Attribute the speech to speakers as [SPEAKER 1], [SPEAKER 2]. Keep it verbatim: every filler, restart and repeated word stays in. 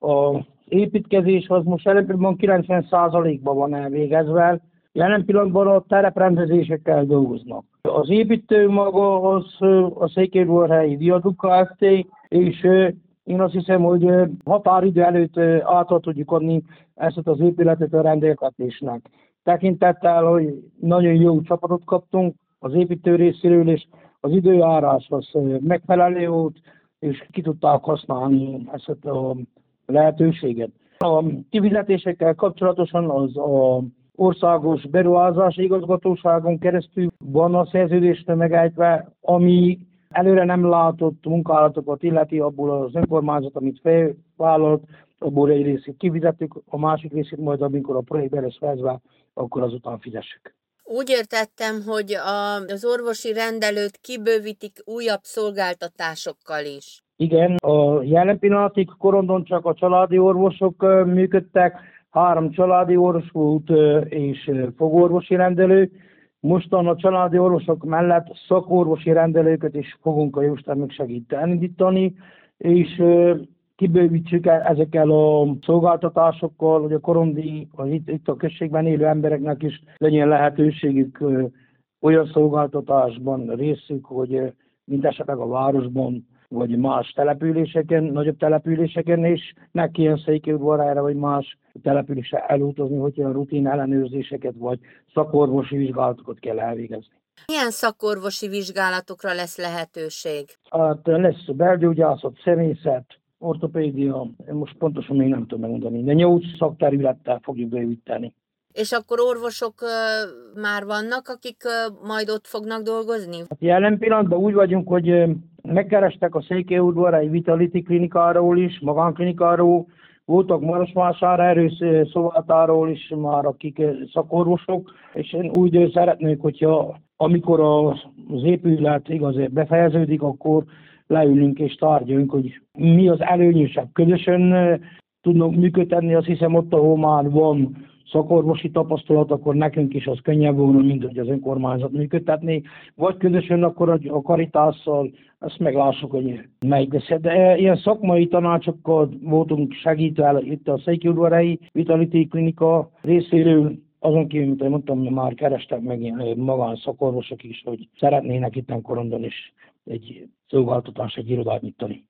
[SPEAKER 1] Az építkezés az most jelen pillanatban kilencven százalékban van elvégezve, jelen pillanatban a tereprendezésekkel dolgoznak. Az építő maga az a Székelyudvarhelyi Viaduct Kft. És én azt hiszem, hogy határidő előtt át tudjuk adni ezt az épületet a rendelkezésnek. Tekintettel, hogy nagyon jó csapatot kaptunk az építő részéről, és az időjárás az megfelelő volt, és ki tudták használni ezt a lehetőséget. A kifizetésekkel kapcsolatosan az a országos beruházási igazgatóságon keresztül van a szerződést megejtve, ami előre nem látott munkálatokat illeti, abból az önkormányzat, amit felvállalt, abból egy részét kifizettük, a másik részét majd, amikor a projektbe lesz fejezve, akkor azután fizessük.
[SPEAKER 2] Úgy értettem, hogy a, az orvosi rendelőt kibővítik újabb szolgáltatásokkal is.
[SPEAKER 1] Igen, a jelen pillanatig Korondon csak a családi orvosok működtek, három családi orvos volt és fogorvosi rendelő. Mostan a családi orvosok mellett szakorvosi rendelőket is fogunk a jóisten megsegíteni elindítani, és kibővítsük ezekkel a szolgáltatásokkal, hogy a korondi, vagy itt, itt a községben élő embereknek is legyen lehetőségük olyan szolgáltatásban részük, hogy mint esetleg a városban, vagy más településeken, nagyobb településeken is, ne kelljen Székelyudvarhelyre vagy más településre elutazni, hogyha rutin ellenőrzéseket vagy szakorvosi vizsgálatokat kell elvégezni.
[SPEAKER 2] Milyen szakorvosi vizsgálatokra lesz lehetőség?
[SPEAKER 1] Hát lesz belgyógyászat, szemészet, ortopédia, most pontosan még nem tudom megmondani, de nyolc szakterülettel fogjuk bővíteni.
[SPEAKER 2] És akkor orvosok uh, már vannak, akik uh, majd ott fognak dolgozni?
[SPEAKER 1] Hát jelen pillanatban úgy vagyunk, hogy uh, megkerestek a Székelyudvarhelyi Vitality klinikáról is, magánklinikáról, voltak Marosvásárhelyről, Szovátáról is már, akik szakorvosok, és én úgy szeretnék, hogyha amikor az épület igazán befejeződik, akkor leülünk és tárgyalunk, hogy mi az előnyösebb. Közösen tudnak működni, azt hiszem ott, ahol már van szakorvosi tapasztalat, akkor nekünk is az könnyebb volna, mint hogy az önkormányzat működtetni. Vagy közösen akkor a Karitásszal, ezt meglássuk, hogy melyik lesz. De ilyen szakmai tanácsokkal voltunk segítve itt a Székelyudvarhelyi Vitality klinika részéről. Azon kívül, mint mondtam, már kerestek meg magán szakorvosok is, hogy szeretnének itt Korondon is egy szolgáltatás, egy irodát nyitani.